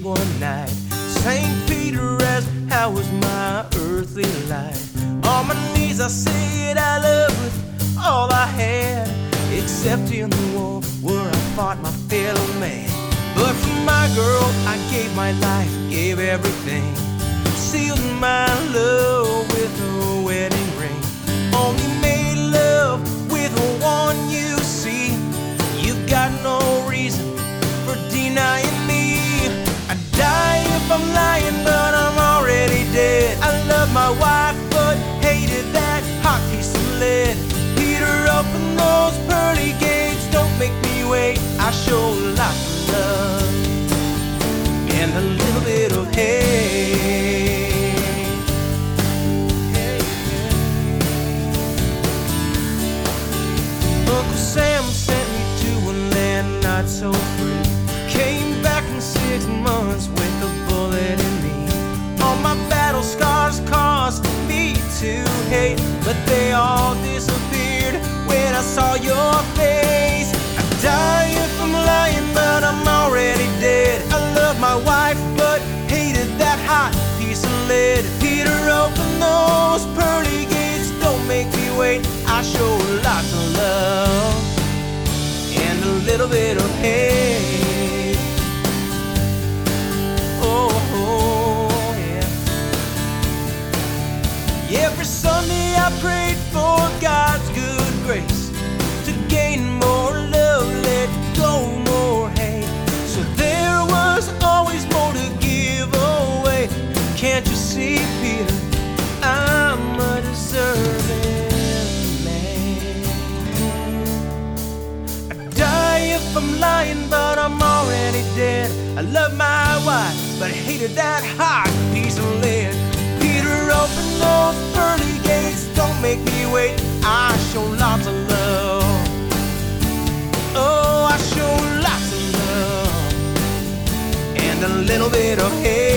one night. St. Peter asked, how was my earthly life? On my knees I said I love with all I had, except in the war where I fought my fellow man. But for my girl I gave my life, gave everything, sealed my love with a wedding ring. Only made love with one you see. You've got no reason for denying me. I'd die if I'm lying, but I'm already dead. I love my wife, but hated that hot piece of lead. Peter, open those pearly gates, don't make me wait. I show lots of love and a little bit of hate. Uncle Sam sent me to a land not so free. Came back in 6 months with a bullet in me. All my battle scars caused me to hate, but they all disappeared when I saw your face. I'd die if I'm lying, but I'm already dead. I love my wife, but hated that hot piece of lead. Peter, open those pearly gates, don't make me wait. I show lots of love and a little bit of hate. Oh, yeah. Every Sunday I prayed for God's good grace, to gain more love, let go more hate. So there was always more to give away. Can't you see, Peter, I'm a deserving man. I'd die if I'm lying, but I'm already dead. I love my wife, but hated that hot piece of lead. Peter, open those pearly gates, don't make me wait. I show lots of love. Oh, I show lots of love and a little bit of hate.